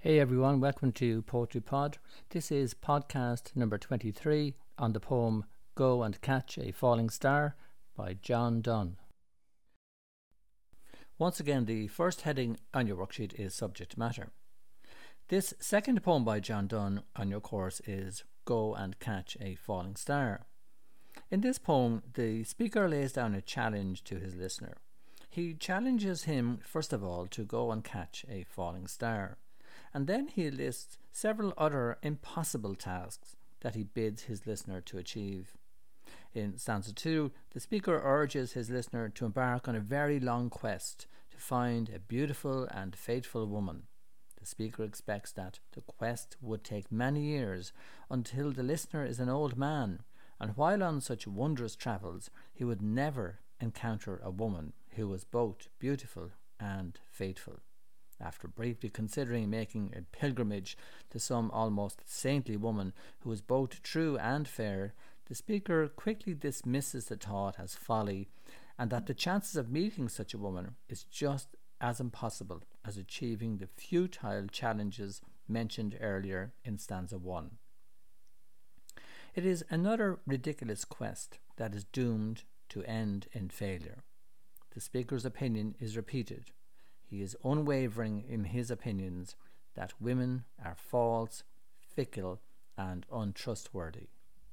Hey everyone, welcome to Poetry Pod. This is podcast number 23 on the poem Go and Catch a Falling Star by John Donne. Once again, the first heading on your worksheet is subject matter. This second poem by John Donne on your course is Go and Catch a Falling Star. In this poem, the speaker lays down a challenge to his listener. He challenges him, first of all, to go and catch a falling star. And then he lists several other impossible tasks that he bids his listener to achieve. In stanza 2, the speaker urges his listener to embark on a very long quest to find a beautiful and faithful woman. The speaker expects that the quest would take many years until the listener is an old man, and while on such wondrous travels, he would never encounter a woman who was both beautiful and faithful. After briefly considering making a pilgrimage to some almost saintly woman who was both true and fair, the speaker quickly dismisses the thought as folly, and that the chances of meeting such a woman is just as impossible as achieving the futile challenges mentioned earlier in stanza 1. It is another ridiculous quest that is doomed to end in failure. The speaker's opinion is repeated. He is unwavering in his opinions that women are false, fickle, and untrustworthy.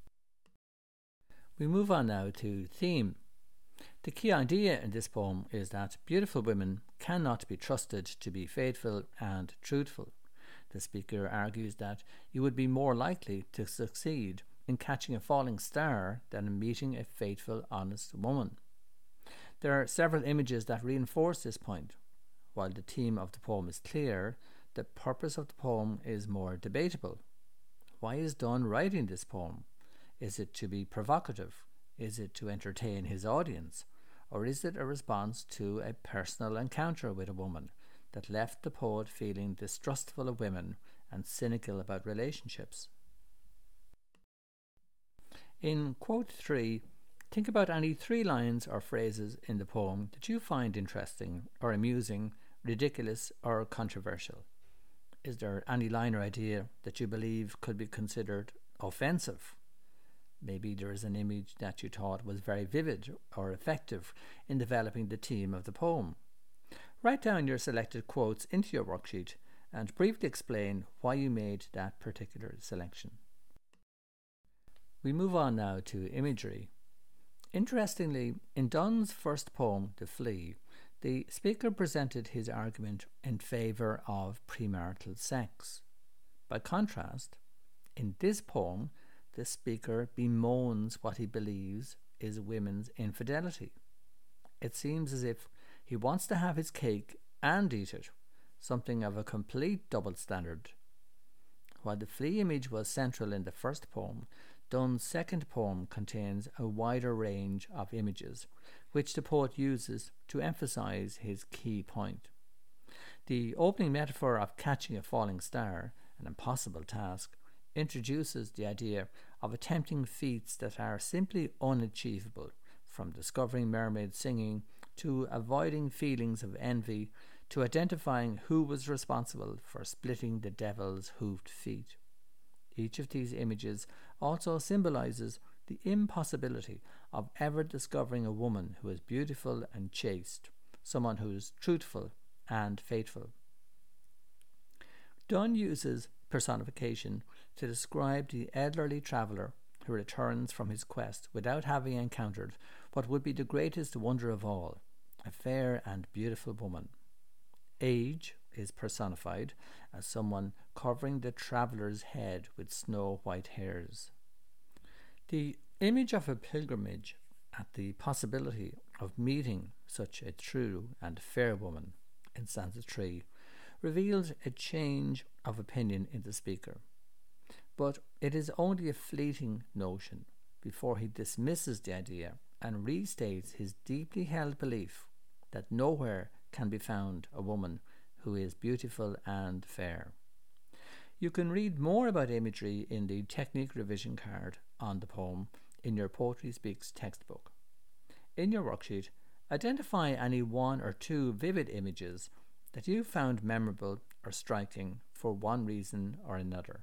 We move on now to theme. The key idea in this poem is that beautiful women cannot be trusted to be faithful and truthful. The speaker argues that you would be more likely to succeed in catching a falling star than in meeting a faithful, honest woman. There are several images that reinforce this point. While the theme of the poem is clear, the purpose of the poem is more debatable. Why is Donne writing this poem? Is it to be provocative? Is it to entertain his audience? Or is it a response to a personal encounter with a woman that left the poet feeling distrustful of women and cynical about relationships? In quote 3, think about any 3 lines or phrases in the poem that you find interesting or amusing, ridiculous or controversial. Is there any line or idea that you believe could be considered offensive? Maybe there is an image that you thought was very vivid or effective in developing the theme of the poem. Write down your selected quotes into your worksheet and briefly explain why you made that particular selection. We move on now to imagery. Interestingly, in Donne's first poem, The Flea, the speaker presented his argument in favour of premarital sex. By contrast, in this poem, the speaker bemoans what he believes is women's infidelity. It seems as if he wants to have his cake and eat it, something of a complete double standard. While the flea image was central in the first poem, Donne's second poem contains a wider range of images, which the poet uses to emphasize his key point. The opening metaphor of catching a falling star, an impossible task, introduces the idea of attempting feats that are simply unachievable, from discovering mermaids singing, to avoiding feelings of envy, to identifying who was responsible for splitting the devil's hoofed feet. Each of these images also symbolizes the impossibility of ever discovering a woman who is beautiful and chaste, someone who is truthful and faithful. Donne uses personification to describe the elderly traveller who returns from his quest without having encountered what would be the greatest wonder of all, a fair and beautiful woman. Age is personified as someone covering the traveller's head with snow-white hairs. The image of a pilgrimage at the possibility of meeting such a true and fair woman in stanza 3 reveals a change of opinion in the speaker. But it is only a fleeting notion before he dismisses the idea and restates his deeply held belief that nowhere can be found a woman who is beautiful and fair. You can read more about imagery in the technique revision card on the poem in your Poetry Speaks textbook. In your worksheet, identify any 1 or 2 vivid images that you found memorable or striking for one reason or another.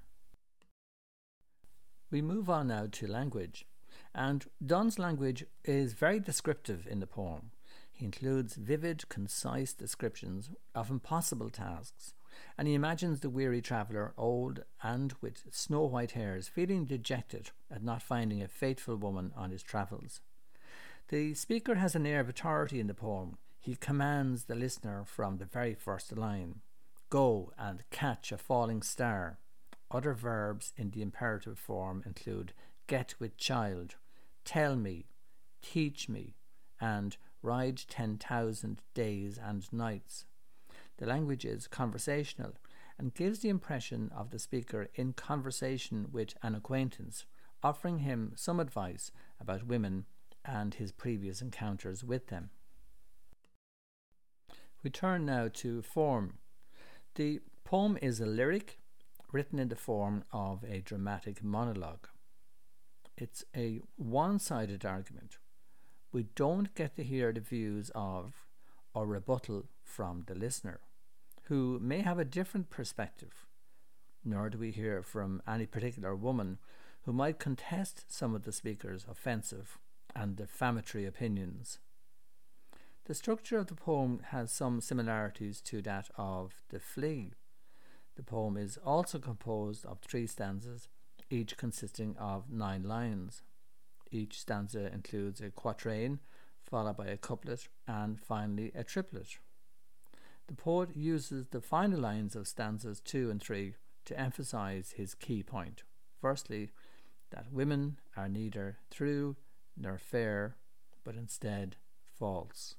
We move on now to language, and Donne's language is very descriptive in the poem. He includes vivid, concise descriptions of impossible tasks, and he imagines the weary traveller, old and with snow-white hairs, feeling dejected at not finding a faithful woman on his travels. The speaker has an air of authority in the poem. He commands the listener from the very first line. Go and catch a falling star. Other verbs in the imperative form include get with child, tell me, teach me, and ride 10,000 days and nights. The language is conversational and gives the impression of the speaker in conversation with an acquaintance, offering him some advice about women and his previous encounters with them. We turn now to form. The poem is a lyric written in the form of a dramatic monologue. It's a one-sided argument. We don't get to hear the views of or rebuttal from the listener, who may have a different perspective, nor do we hear from any particular woman who might contest some of the speaker's offensive and defamatory opinions. The structure of the poem has some similarities to that of The Flea. The poem is also composed of 3 stanzas, each consisting of 9 lines. Each stanza includes a quatrain, followed by a couplet, and finally a triplet. The poet uses the final lines of stanzas 2 and 3 to emphasize his key point. Firstly, that women are neither true nor fair, but instead false.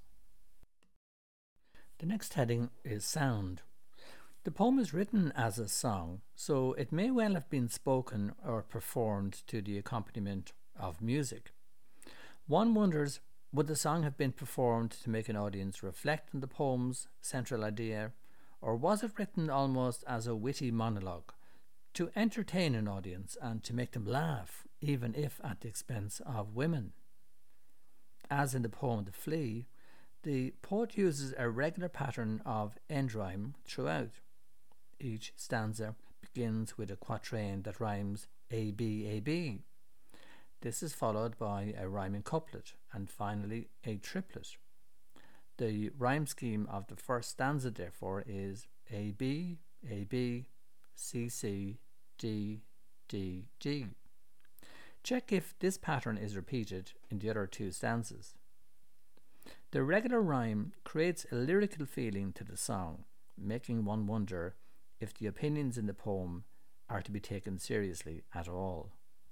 The next heading is sound. The poem is written as a song, so it may well have been spoken or performed to the accompaniment of music. One wonders, would the song have been performed to make an audience reflect on the poem's central idea, or was it written almost as a witty monologue to entertain an audience and to make them laugh, even if at the expense of women? As in the poem The Flea, the poet uses a regular pattern of end rhyme throughout. Each stanza begins with a quatrain that rhymes A-B, A-B. This is followed by a rhyming couplet and finally a triplet. The rhyme scheme of the first stanza, therefore, is A-B, A-B, C-C, D, D, D. Check if this pattern is repeated in the other 2 stanzas. The regular rhyme creates a lyrical feeling to the song, making one wonder if the opinions in the poem are to be taken seriously at all.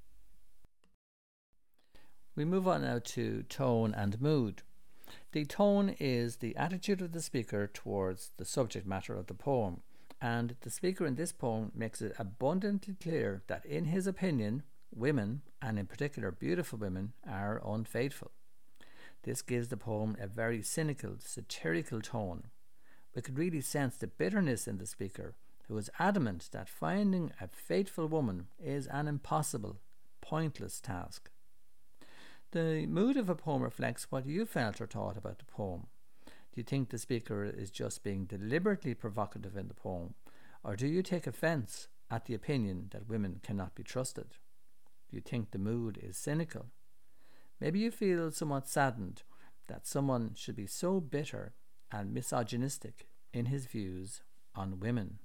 We move on now to tone and mood. The tone is the attitude of the speaker towards the subject matter of the poem, and the speaker in this poem makes it abundantly clear that in his opinion, women, and in particular beautiful women, are unfaithful. This gives the poem a very cynical, satirical tone. We could really sense the bitterness in the speaker, who is adamant that finding a faithful woman is an impossible, pointless task. The mood of a poem reflects what you felt or thought about the poem. Do you think the speaker is just being deliberately provocative in the poem, or do you take offence at the opinion that women cannot be trusted? Do you think the mood is cynical? Maybe you feel somewhat saddened that someone should be so bitter and misogynistic in his views on women.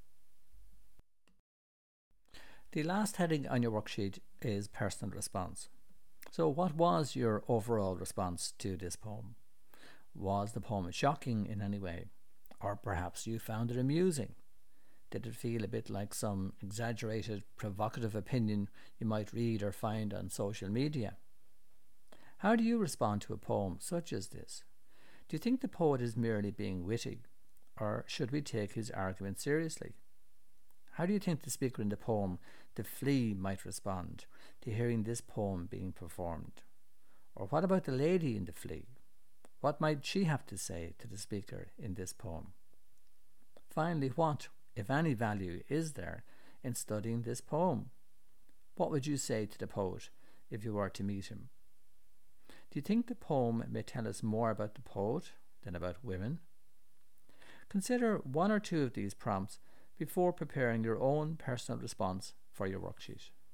The last heading on your worksheet is personal response. So what was your overall response to this poem? Was the poem shocking in any way? Or perhaps you found it amusing? Did it feel a bit like some exaggerated, provocative opinion you might read or find on social media? How do you respond to a poem such as this? Do you think the poet is merely being witty, or should we take his argument seriously? How do you think the speaker in the poem The Flea might respond to hearing this poem being performed? Or what about the lady in The Flea? What might she have to say to the speaker in this poem? Finally, what, if any, value is there in studying this poem? What would you say to the poet if you were to meet him? Do you think the poem may tell us more about the poet than about women? Consider one or two of these prompts before preparing your own personal response for your worksheet.